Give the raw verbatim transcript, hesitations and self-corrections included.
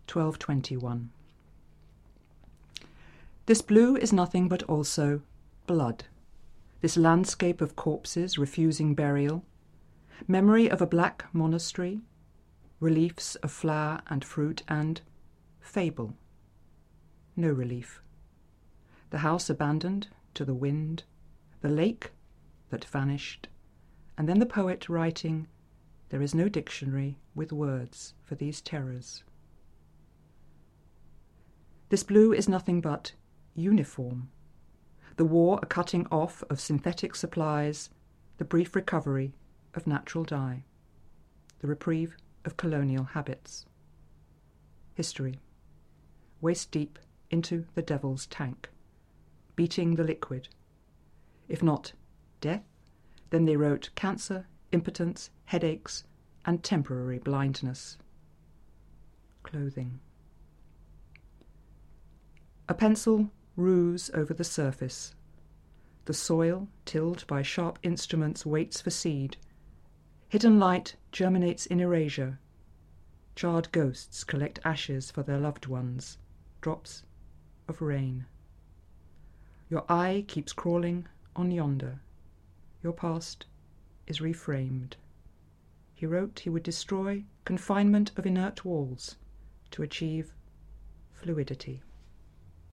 twelve twenty-one. This blue is nothing but also blood, this landscape of corpses refusing burial, memory of a black monastery, reliefs of flower and fruit, and fable. No relief. The house abandoned to the wind, the lake that vanished, and then the poet writing, "There is no dictionary with words for these terrors." This blue is nothing but uniform. The war a cutting off of synthetic supplies, the brief recovery of natural dye, the reprieve of colonial habits. History, waist deep into the devil's tank, beating the liquid. If not death, then they wrote cancer, impotence, headaches, and temporary blindness. Clothing. A pencil rues over the surface. The soil, tilled by sharp instruments, waits for seed. Hidden light germinates in erasure. Charred ghosts collect ashes for their loved ones, drops of rain. Your eye keeps crawling on yonder. Your past is reframed. He wrote he would destroy confinement of inert walls to achieve fluidity.